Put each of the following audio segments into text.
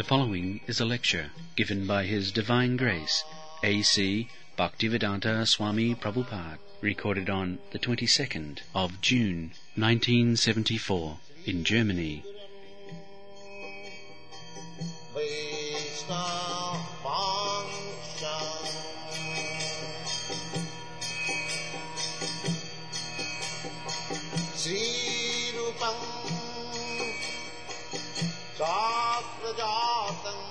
following is a lecture given by His Divine Grace, A.C. Bhaktivedanta Swami Prabhupada, recorded on the 22nd of June, 1974, in Germany. Saprajatam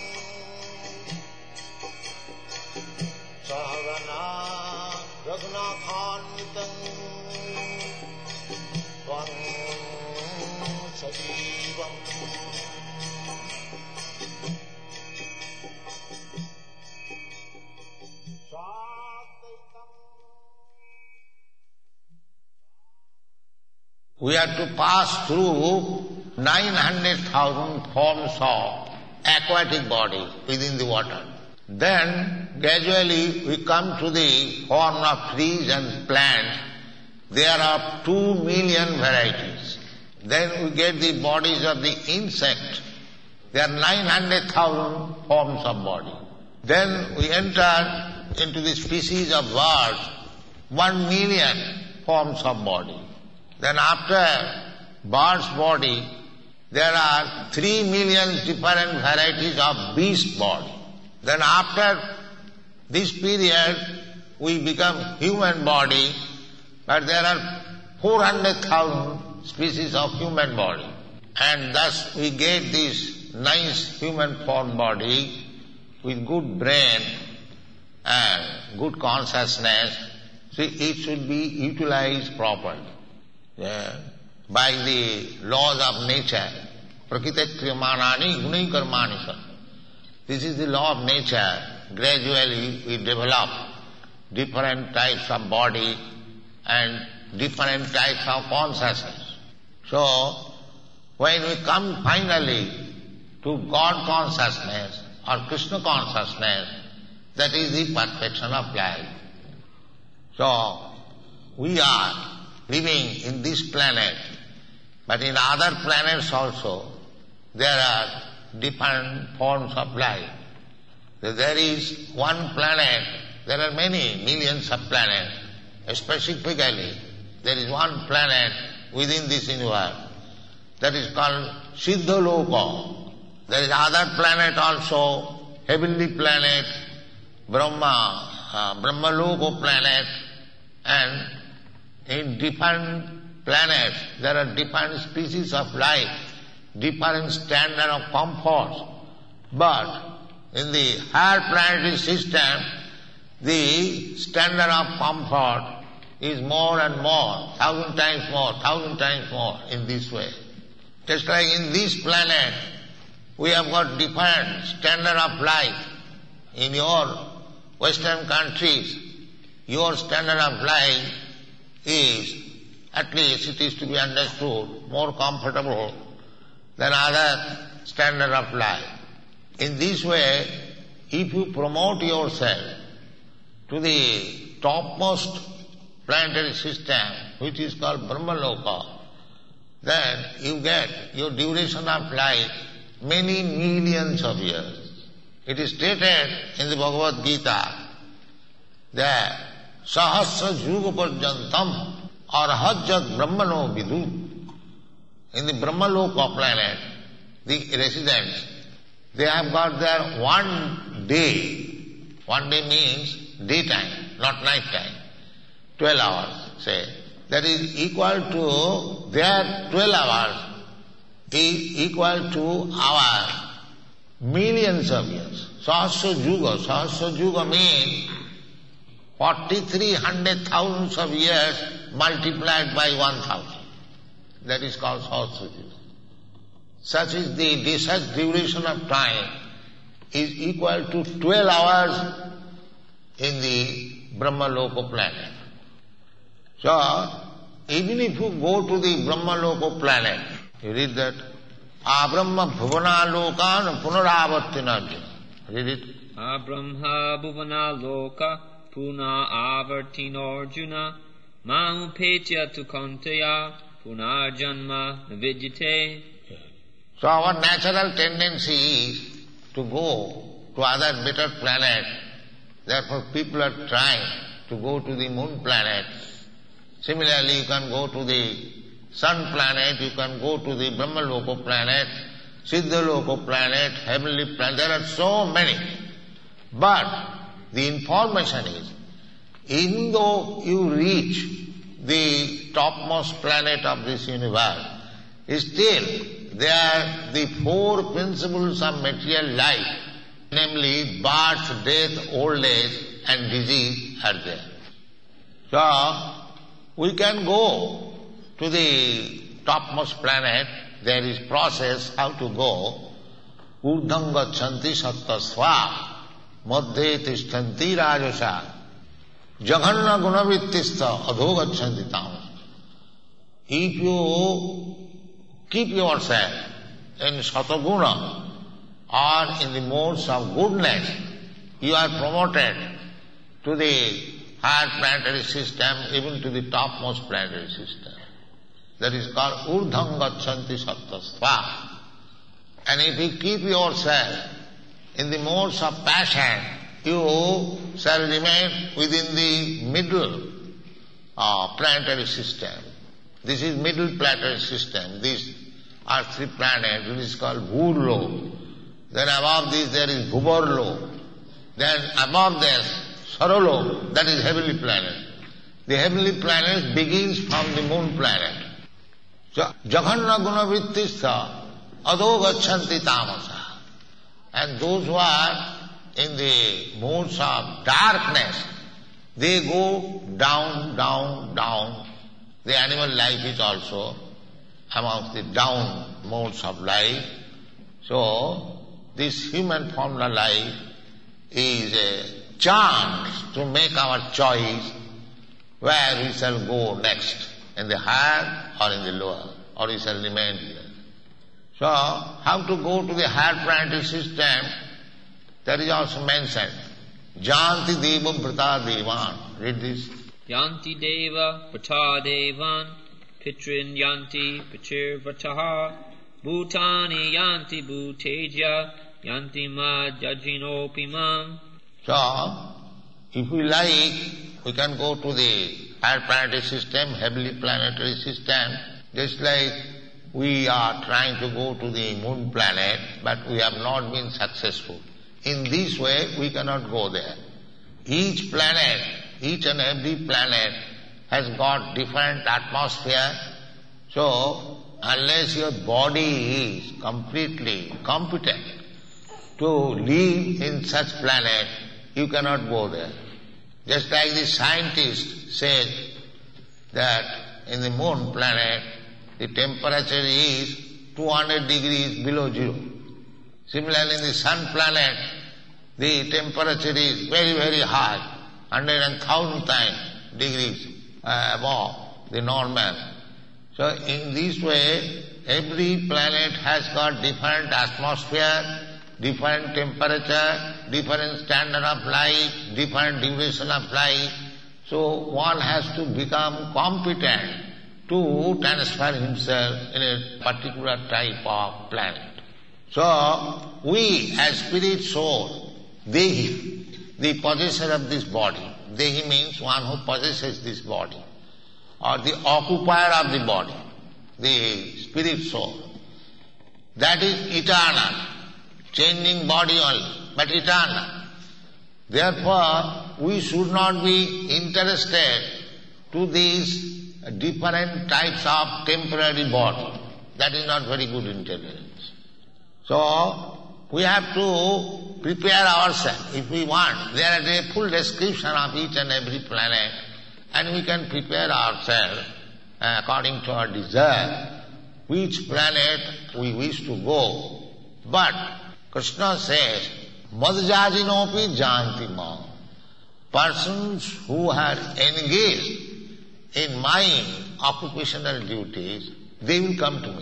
Sahagana Raghunathanvitam Tvam Sajivam. We have to pass through 900,000 forms of aquatic body within the water. Then gradually we come to the form of trees and plants. There are 2 million varieties. Then we get the bodies of the insect. There are 900,000 forms of body. Then we enter into the species of birds, 1 million forms of body. Then after bird's body, there are 3 million different varieties of beast body. Then after this period, we become human body, but there are 400,000 species of human body. And thus we get this nice human form body with good brain and good consciousness. See, it should be utilized properly. By the laws of nature, prakriti kriyamanani gunai karmani sa. This is the law of nature. Gradually we develop different types of body and different types of consciousness. So, when we come finally to God consciousness or Krishna consciousness, that is the perfection of life. So, we are living in this planet, but in other planets also, there are different forms of life. There is one planet, there are many millions of planets. Specifically, there is one planet within this universe that is called Siddhaloka. There is other planet also, heavenly planet, Brahmaloka planet, and in different planets there are different species of life, different standard of comfort. But in the higher planetary system, the standard of comfort is more and more, 1,000 times more in this way. Just like in this planet, we have got different standard of life. In your Western countries, your standard of life is, at least it is to be understood, more comfortable than other standard of life. In this way, if you promote yourself to the topmost planetary system, which is called Brahmaloka, then you get your duration of life many millions of years. It is stated in the Bhagavad Gita that Sahasra Yuga Parjantam Arhajjat Brahmano Vidu. In the Brahmaloka planet, the residents, they have got their 1 day. 1 day means daytime, not night time. 12 hours, say. That is equal to their 12 hours is equal to our millions of years. Sahasra Yuga means 4,300,000 of years multiplied by 1,000. That is called Sahasra Yuga. Such is such duration of time is equal to 12 hours in the Brahmaloka planet. So, even if you go to the Brahmaloka planet, you read that, Abrahma bhuvana lokan punaravartinarjuna. Read it. Abrahma bhuvana loka puna avartinorjuna mamupetya tu kanteya punarjanma vidyate. So our natural tendency is to go to other better planets. Therefore people are trying to go to the moon planet. Similarly, you can go to the sun planet, you can go to the Brahmaloka planet, Siddhaloka planet, heavenly planet. There are so many. But the information is, even though you reach the topmost planet of this universe, still there the four principles of material life, namely birth, death, old age and disease are there. So we can go to the topmost planet. There is process how to go. Urdham gachanti sattasva madhye tishtanti rajasa jaghanna gunavittistha adho gachanti tamas. If you keep yourself in sataguna or in the modes of goodness, you are promoted to the higher planetary system, even to the topmost planetary system. That is called urdham gachanti sattasva. And if you keep yourself in the modes of passion, you shall remain within the middle planetary system. This is middle planetary system. These are three planets. This is called Bhurlo. Then above this there is Bhuvarlo. Then above this Saralo, that is heavenly planet. The heavenly planet begins from the moon planet. Jaghanna gunavittistha adho gachanti tamasa. And those who are in the modes of darkness, they go down, down, down. The animal life is also amongst the down modes of life. So this human formula life is a chance to make our choice where we shall go next, in the higher or in the lower, or we shall remain here. So, how to go to the higher planetary system, that is also mentioned. Janti deva vrata devan. Read this. Yanti deva vrata devan pitrin yanti pichir vrataha bhutani yanti bhuteja yanti ma jajinopi mam. So, if we like, we can go to the higher planetary system, heavenly planetary system, just like we are trying to go to the moon planet, but we have not been successful. In this way, we cannot go there. Each planet, each and every planet has got different atmosphere. So, unless your body is completely competent to live in such planet, you cannot go there. Just like the scientist said that in the moon planet, the temperature is 200 degrees below zero. Similarly, in the sun planet, the temperature is very, very high, 100 and 1,000 times degrees above the normal. So in this way, every planet has got different atmosphere, different temperature, different standard of life, different duration of life. So one has to become competent to transfer himself in a particular type of planet. So we as spirit soul, Dehi, the possessor of this body, Dehi means one who possesses this body, or the occupier of the body, the spirit soul, that is eternal, changing body only, but eternal. Therefore, we should not be interested to these different types of temporary body. That is not very good intelligence. So, we have to prepare ourselves if we want. There is a full description of each and every planet, and we can prepare ourselves according to our desire, which planet we wish to go. But Krishna says, Madhjajinopi janti mam. Persons who are engaged in my occupational duties, they will come to me.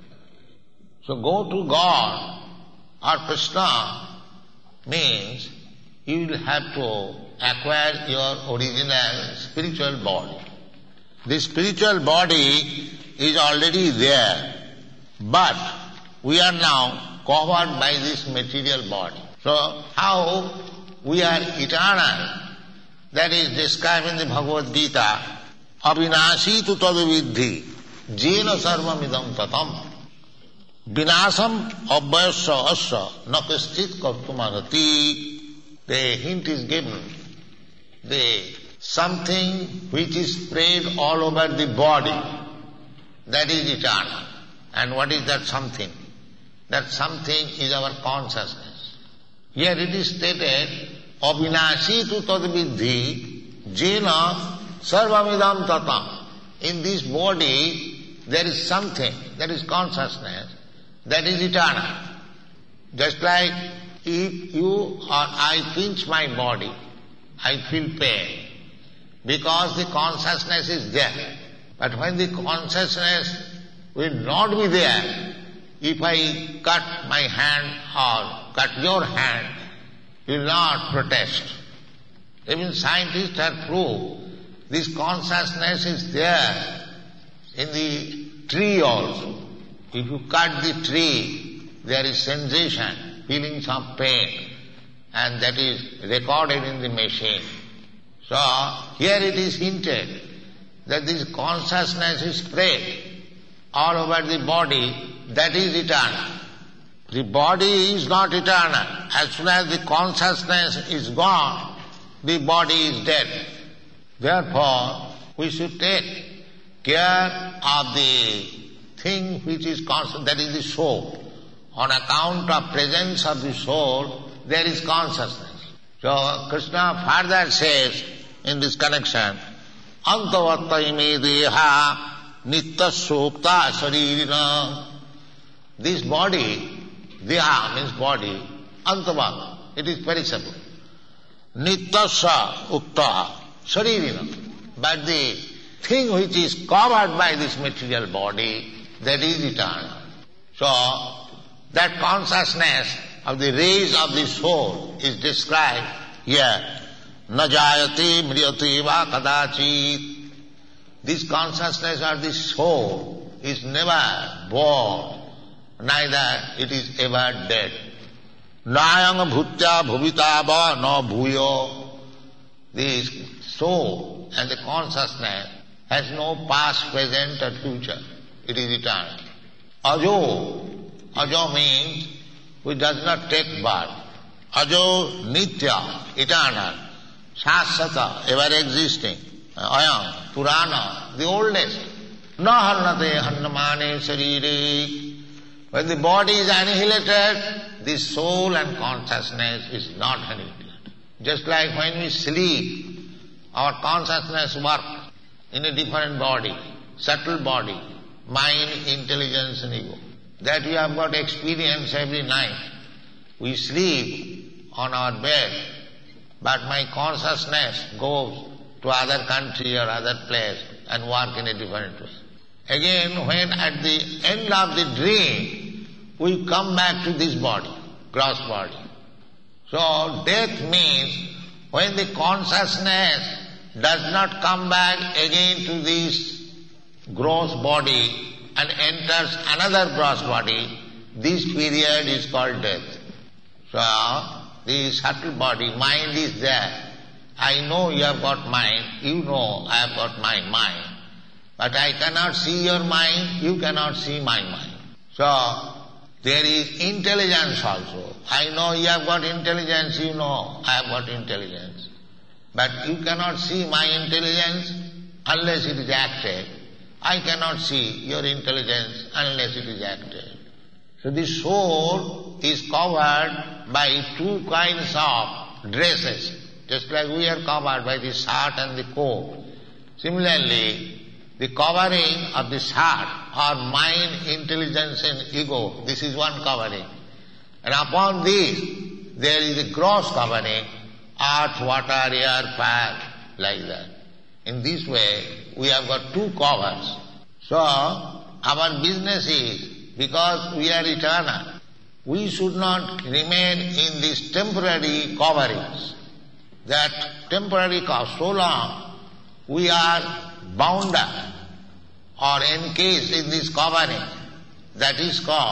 So go to God or Krishna means you will have to acquire your original spiritual body. The spiritual body is already there, but we are now covered by this material body. So how we are eternal, that is described in the Bhagavad Gita, Avinashi tu tadviddhi, jena sarvamidam tatam, vinasam abhyasya asya na kaschit kartumarati. The hint is given, something which is spread all over the body, that is eternal. And what is that something? That something is our consciousness. Here it is stated, Avinashi tu tadviddhi, jena sarvamidam tatam. In this body there is something, that is consciousness, that is eternal. Just like if you or I pinch my body, I feel pain, because the consciousness is there. But when the consciousness will not be there, if I cut my hand or cut your hand, you will not protest. Even scientists have proved this consciousness is there in the tree also. If you cut the tree, there is sensation, feelings of pain, and that is recorded in the machine. So here it is hinted that this consciousness is spread all over the body, that is eternal. The body is not eternal. As soon as the consciousness is gone, the body is dead. Therefore, we should take care of the thing which is constant, that is the soul. On account of presence of the soul, there is consciousness. So Krishna further says in this connection, Antavatta ime deha nitta sukta saririna. This body, deha means body, antavatta, it is perishable. Nitta sa ukta saririna. But the thing which is covered by this material body, that is eternal. So that consciousness of the rays of the soul is described here. Na jayate mriyate va kadachit. This consciousness of the soul is never born, neither it is ever dead. Nayang bhutya bhuvita va no bhuyo. This soul and the consciousness has no past, present or future. It is eternal. Ajo. Ajo means which does not take birth. Ajo nitya, eternal. Shasvata, ever existing. Ayam, Purana, the oldest. Na harnate hannamane sarire. When the body is annihilated, the soul and consciousness is not annihilated. Just like when we sleep, our consciousness works in a different body, subtle body, mind, intelligence and ego. That we have got experience every night. We sleep on our bed, but my consciousness goes to other country or other place and work in a different way. Again, when at the end of the dream, we come back to this body, gross body. So death means when the consciousness does not come back again to this gross body and enters another gross body, this period is called death. So, the subtle body, mind is there. I know you have got mind, you know I have got my mind. But I cannot see your mind, you cannot see my mind. So, there is intelligence also. I know you have got intelligence, you know I have got intelligence. But you cannot see my intelligence unless it is acted. I cannot see your intelligence unless it is acted. So the soul is covered by two kinds of dresses, just like we are covered by the shirt and the coat. Similarly, the covering of the shirt are mind, intelligence and ego. This is one covering. And upon this, there is a gross covering, earth, water, air, fire, like that. In this way, we have got two covers. So, our business is, because we are eternal, we should not remain in these temporary coverings. That temporary cover, so long we are bound up or encased in this covering, that is called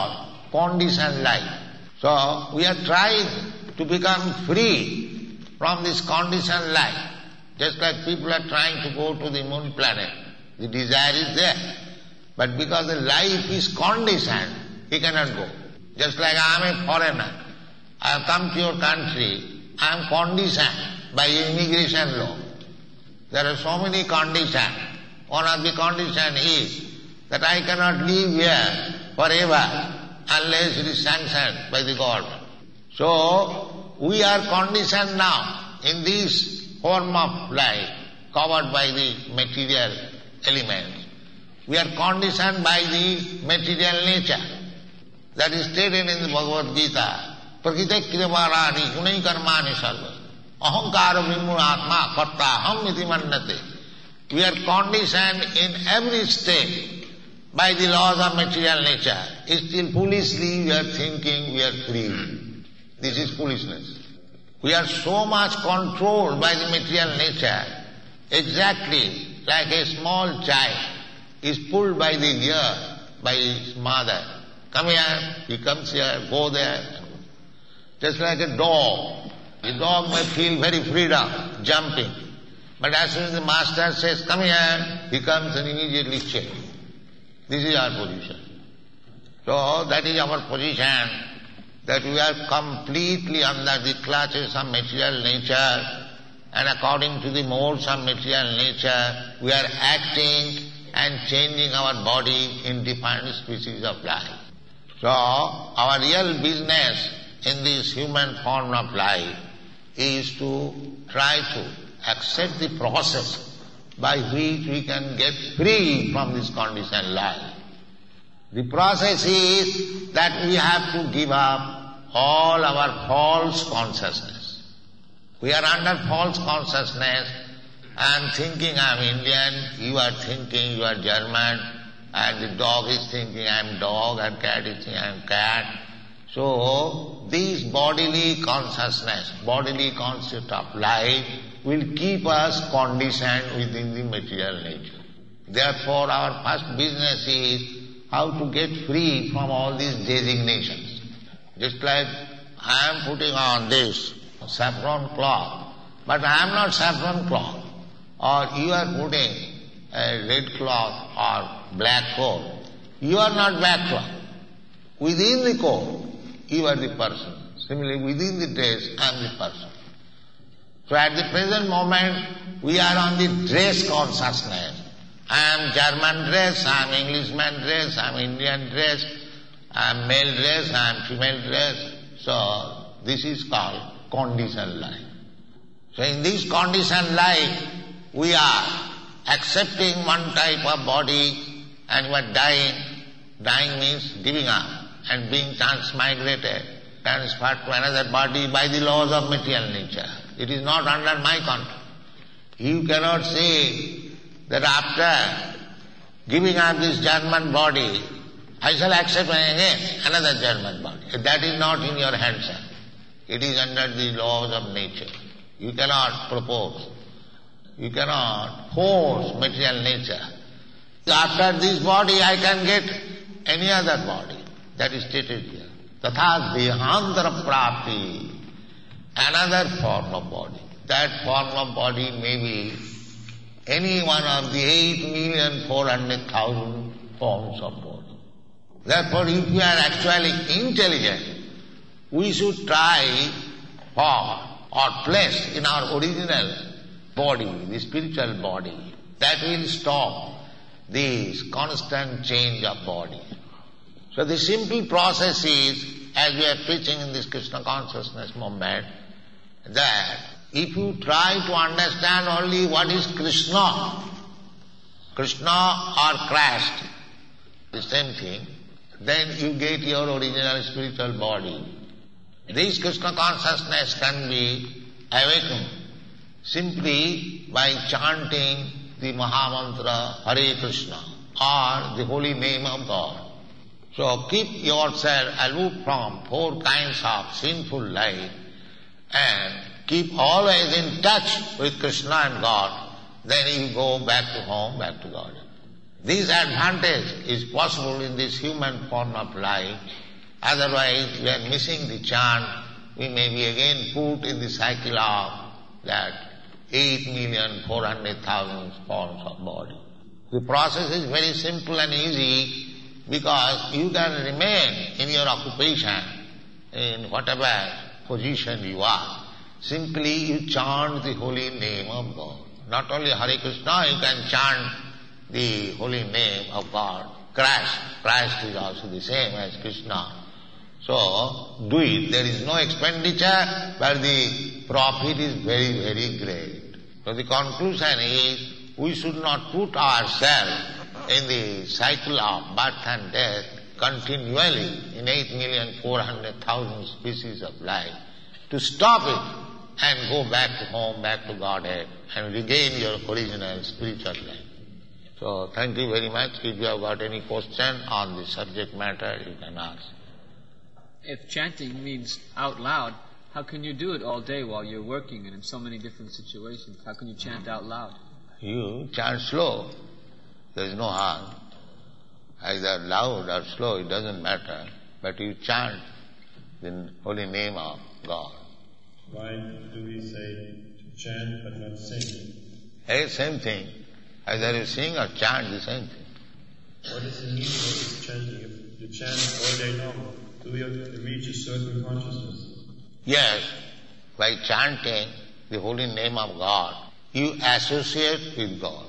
conditioned life. So we are trying to become free from this conditioned life. Just like people are trying to go to the moon planet. The desire is there. But because the life is conditioned, he cannot go. Just like I am a foreigner. I have come to your country. I am conditioned by immigration law. There are so many conditions. One of the conditions is that I cannot live here forever unless it is sanctioned by the government. So, we are conditioned now in this form of life covered by the material elements. We are conditioned by the material nature. That is stated in the Bhagavad Gita. Prakriti krivarani gunai karmani sarva. Ahankara vimmunatma karta ham iti mannate. We are conditioned in every step by the laws of material nature. Still foolishly we are thinking we are free. This is foolishness. We are so much controlled by the material nature, exactly like a small child is pulled by the ear by his mother. Come here, he comes here, go there. Just like a dog. The dog may feel very freedom, jumping. But as soon as the master says, come here, he comes and immediately checks. This is our position. So that is our position, that we are completely under the clutches of material nature, and according to the modes of material nature, we are acting and changing our body in different species of life. So our real business in this human form of life is to try to accept the process by which we can get free from this conditioned life. The process is that we have to give up all our false consciousness. We are under false consciousness. I am thinking I am Indian, you are thinking you are German, and the dog is thinking I am dog, and cat is thinking I am cat. So, this bodily consciousness, bodily concept of life will keep us conditioned within the material nature. Therefore, our first business is how to get free from all these designations. Just like I am putting on this saffron cloth, but I am not saffron cloth. Or you are putting a red cloth or black coat. You are not black cloth. Within the coat, you are the person. Similarly, within the dress, I am the person. So at the present moment, we are on the dress consciousness. I am German dress, I am Englishman dress, I am Indian dress, I am male dress, I am female dress. So this is called conditioned life. So in this conditioned life, we are accepting one type of body and we are dying. Dying means giving up and being transmigrated, transferred to another body by the laws of material nature. It is not under my control. You cannot say that after giving up this German body, I shall accept again another German body. That is not in your hands, sir. It is under the laws of nature. You cannot propose. You cannot force material nature. After this body I can get any other body. That is stated here. Tatha dehantara prapti. Another form of body. That form of body may be any one of the 8,400,000 forms of body. Therefore, if we are actually intelligent, we should try for or place in our original body, the spiritual body, that will stop this constant change of body. So the simple process is, as we are preaching in this Krishna consciousness movement, that if you try to understand only what is Krishna or Christ, the same thing, then you get your original spiritual body. This Krishna consciousness can be awakened simply by chanting the Mahamantra Hare Krishna or the holy name of God. So keep yourself aloof from 4 kinds of sinful life and keep always in touch with Krishna and God. Then you go back to home, back to God. This advantage is possible in this human form of life Otherwise, we are missing the chant. We may be again put in the cycle of that 8,400,000 forms of body. The process is very simple and easy because you can remain in your occupation, in whatever position you are. Simply you chant the holy name of God. Not only Hare Krishna, you can chant the holy name of God. Christ is also the same as Krishna. So, do it. There is no expenditure, but the profit is very, very great. So the conclusion is, we should not put ourselves in the cycle of birth and death continually in 8,400,000 species of life. To stop it and go back to home, back to Godhead, and regain your original spiritual life. So, thank you very much. If you have got any question on the subject matter, you can ask. If chanting means out loud, how can you do it all day while you're working and in so many different situations? How can you chant out loud? You chant slow. There is no harm. Either loud or slow, it doesn't matter. But you chant the holy name of God. Why do we say to chant but not sing? Hey, same thing. Either you sing or chant, the same thing. What is the meaning of this chanting? If you chant all day long, do we have to reach a certain consciousness? Yes, by chanting the holy name of God, you associate with God.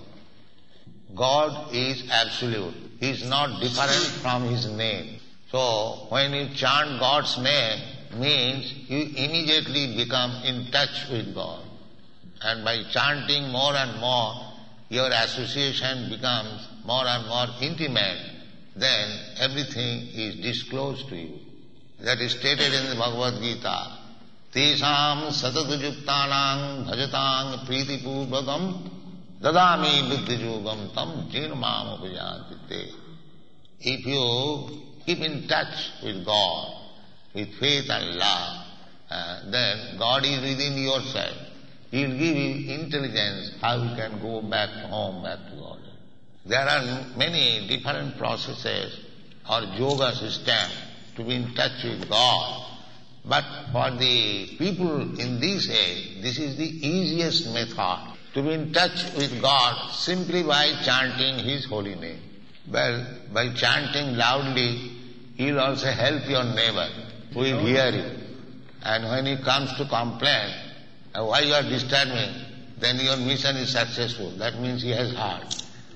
God is absolute. He is not different from His name. So, when you chant God's name, means you immediately become in touch with God. And by chanting more and more, your association becomes more and more intimate. Then everything is disclosed to you. That is stated in the Bhagavad Gita. Tesam satatujuktanang bhajatāng prītipūrbhagam dadāmi buddhijogam tam jirmām upajāti. If you keep in touch with God, with faith and love, then God is within yourself. He will give you intelligence how you can go back home, back to God. There are many different processes or yoga system to be in touch with God. But for the people in this age, this is the easiest method to be in touch with God simply by chanting His holy name. Well, by chanting loudly, He will also help your neighbor who will hear you. And when he comes to complain, why you are disturbing, then your mission is successful. That means he has heard.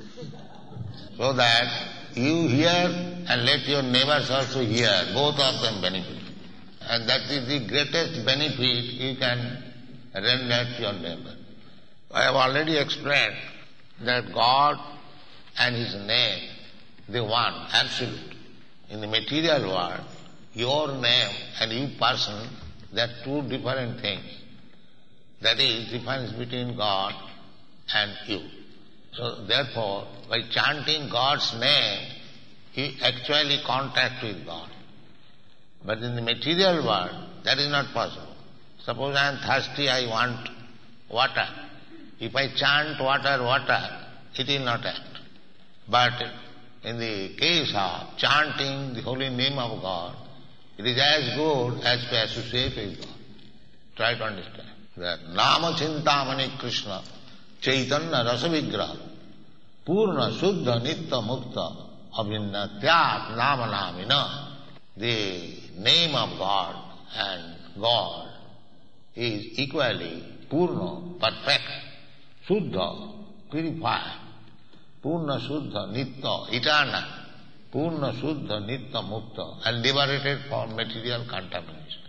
So that you hear and let your neighbors also hear, both of them benefit. And that is the greatest benefit you can render to your neighbor. I have already explained that God and His name, they one, absolute. In the material world, your name and you person, they are two different things. That is difference between God and you. So therefore, by chanting God's name, you actually contact with God. But in the material world, that is not possible. Suppose I am thirsty, I want water. If I chant water, water, it will not act. But in the case of chanting the holy name of God, it is as good as to associate with God. Try to understand. That Nama Chintamani Krishna Chaitanya Rasa Vigraha Purna Suddha Nitya Mukta Abhinnatyat Nama Namina. The name of God and God is equally Purna, perfect, Suddha, purified, Purna Suddha Nitya, eternal, Purna Suddha Nitya Mukta, and liberated from material contamination.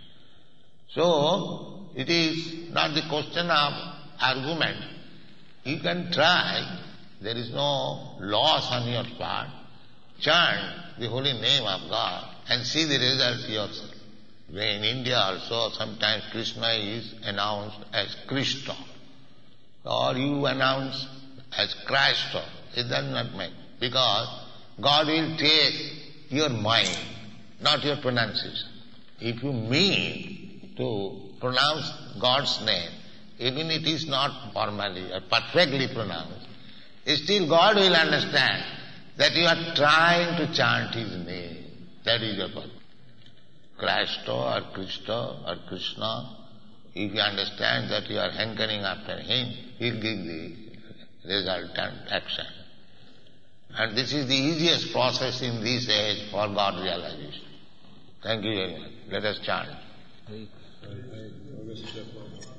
So, it is not the question of argument. You can try, there is no loss on your part. Chant the holy name of God and see the result yourself. In India also, sometimes Krishna is announced as Krishna, or you announce as Christ. It does not matter, because God will take your mind, not your pronunciation. If you mean to pronounce God's name, even it is not formally or perfectly pronounced, still God will understand that you are trying to chant His name. That is your purpose. Christ or Krishna, if you understand that you are hankering after him, he'll give the resultant action. And this is the easiest process in this age for God realization. Thank you very much. Let us chant. Hey.